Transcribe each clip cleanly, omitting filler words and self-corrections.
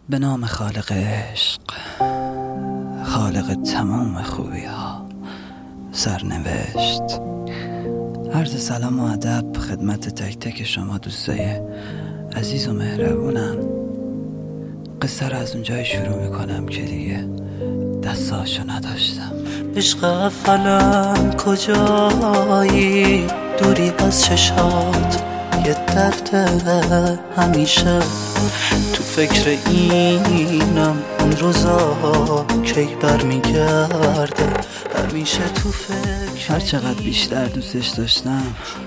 به نام خالق عشق، خالق تمام خوبی ها، سرنوشت. عرض سلام و ادب خدمت تک تک شما دوستای عزیز و مهربونم. قصه را از اونجای شروع میکنم که دیگه دستاشو نداشتم. عشق افلم کجایی، دوری از چشات یه درد همیشه تو فکر اینم. اون روزا کی برمیگرده، همیشه تو فکر. هر چقدر بیشتر دوستش داشتم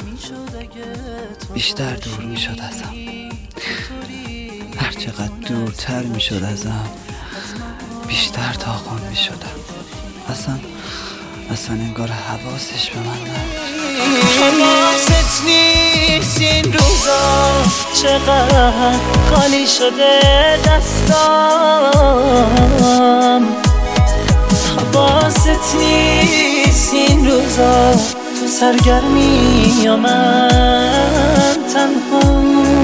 بیشتر دور میشد ازم. هر چقدر دورتر میشد ازم بیشتر داغون میشدم. اصلا انگار حواسش به من نبود. حواست نیست این روزا چقدر خالی شده دستام. حواست نیست این روزا تو سرگرمی یا من تنها.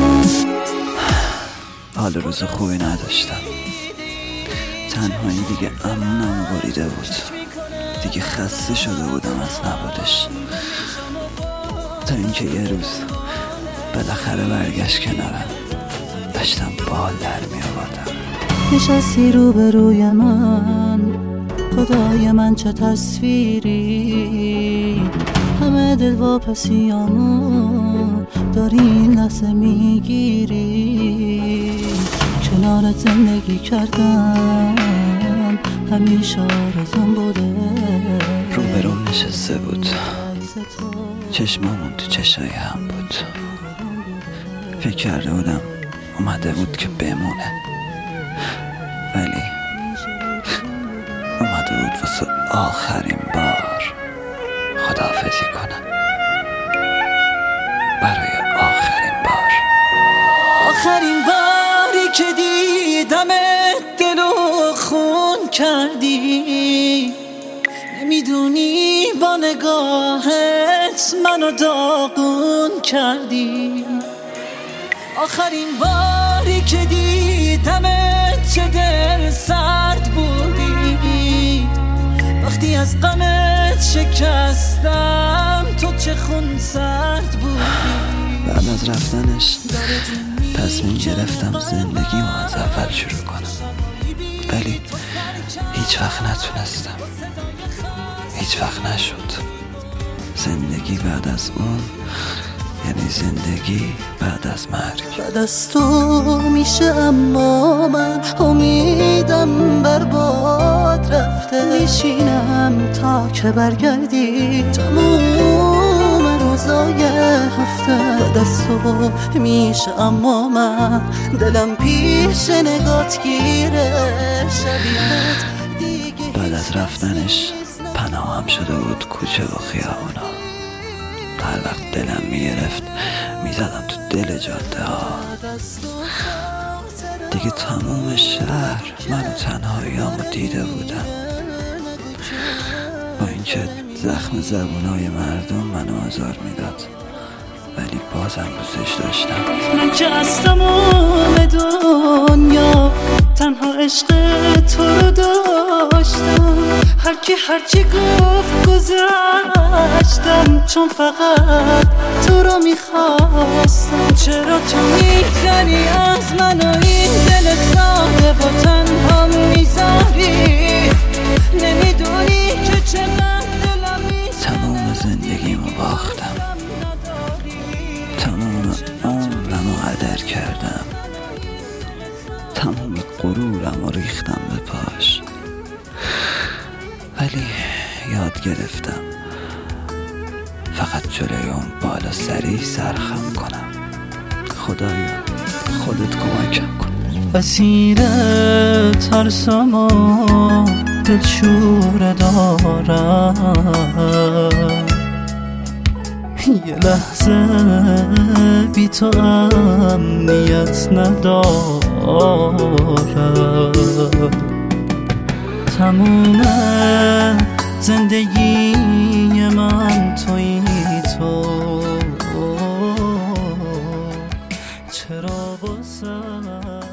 حال روز خوبی نداشتم. تنهایی دیگه امونمو بریده بود. دیگه خسته شده بودم از نبودش، تا اینکه یه روز بالاخره برگشت کنارم. داشتم بال در می آوردم. نشستی روبروی من، خدای من چه تصویری. همه دلواپسیامو داری این لحظه میگیری. کنارت زندگی کردم همیشه آرزوم بوده. روبروم نشسته بود، چشمامون تو چشای هم بود. فکر کرده بودم اومده بود که بمونه، ولی اومده بود واسه آخرین بار خداحافظی کنه. برای آخرین بار. آخرین باری که دیدمت دلو خون کردی. نمیدونی با نگاهت منو داغون کردی. آخرین باری که دیدمت چه دل سرد بودی. وقتی از غمت شکستم تو چه خون سرد بودی. بعد از رفتنش تصمیم گرفتم زندگیمو از اول شروع کنم، ولی هیچ وقت نتونستم. هیچ وقت نشد. زندگی بعد از اون یعنی زندگی بعد از مرگ. بعد از تو میشه اما من امیدم برباد رفته. میشینم تا که برگردی تموم روزای هفته. بعد از تو میشه اما من دلم پیش نگات گیره. شبیهت دیگه بعد از رفتنش پناهم شده بود کوچه و خیابونا. هر وقت دلم میگرفت میزدم تو دل جاده ها. دیگه تموم شهر منو تنهاییامو دیده بودم. با اینکه زخم زبونای مردم منو آزار میداد، ولی بازم دوستش داشتم. من که از تمام دنیا تنها عشق تو رو داشتم. هرچی گفت گذشتم، چون فقط تو رو میخواستم. چرا تو میزنی از من و این دل ساده و تنها میذاری؟ نمیدونی که چقدر دلم میشه. تمام زندگیمو باختم، تمام عمرمو هدر کردم، تمام غرورمو ریختم به پاش. ولی یاد گرفتم فقط جلوی اون بالا سری سرخم کنم. خدایا خودت کمکم کن. اسیر ترسم و دلشوره دارم. یه لحظه بی تو امنیت ندارم. تموم زندگی من تویی تو. چرا بازم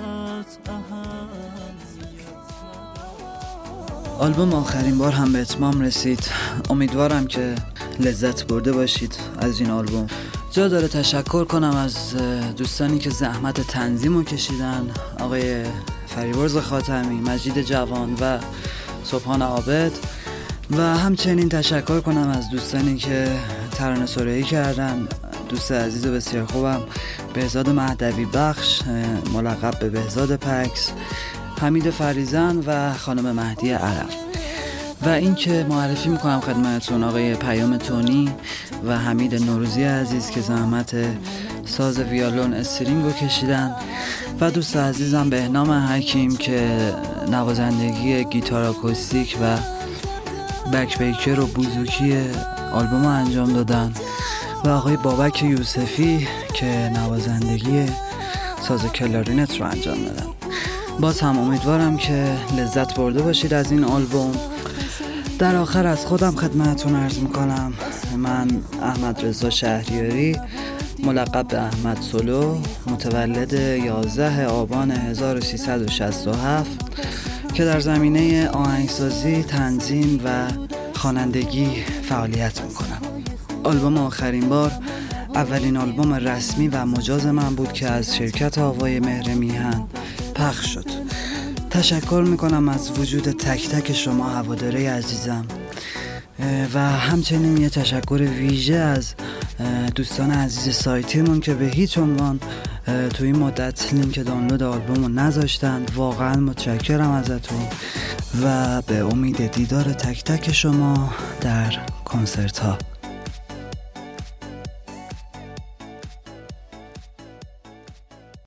آلبوم آخرین بار هم به اتمام رسید. امیدوارم که لذت برده باشید از این آلبوم. جا داره تشکر کنم از دوستانی که زحمت تنظیمو کشیدن، آقای فریبرز خاتمی، مجید جوان و سبحان عابد، و همچنین تشکر کنم از دوستانی که ترانه سرایی کردن. دوست عزیز و بسیار خوبم بهزاد مهدوی بخش، ملقب به بهزاد پکس، حمید فریزن و خانم مهدی عرب. و این که معرفی میکنم خدمتتون آقای پیام تونی و حمید نوروزی عزیز که زحمت ساز ویولون استرینگو کشیدن، و دوست عزیزم بهنام حکیم که نوازندگی گیتار آکوستیک و بک بیکر و بوزوکی آلبوم انجام دادن، و آقای بابک یوسفی که نوازندگی ساز کلارینت رو انجام دادن. باز هم امیدوارم که لذت برده باشید از این آلبوم. در آخر از خودم خدمتتون عرض میکنم من احمد رضا شهریاری، ملقب به احمد سولو، متولد 11 آبان 1367 که در زمینه آهنگسازی، تنظیم و خوانندگی فعالیت میکنم. آلبوم آخرین بار اولین آلبوم رسمی و مجاز من بود که از شرکت آوای مهر میهن پخش شد. تشکر میکنم از وجود تک تک شما هواداره عزیزم، و همچنین یه تشکر ویژه از دوستان عزیز سایتیمون که به هیچ عنوان توی این مدت لینک دانلود آلبومو نذاشتن. واقعا متشکرم ازتون و به امید دیدار تک تک شما در کنسرت ها.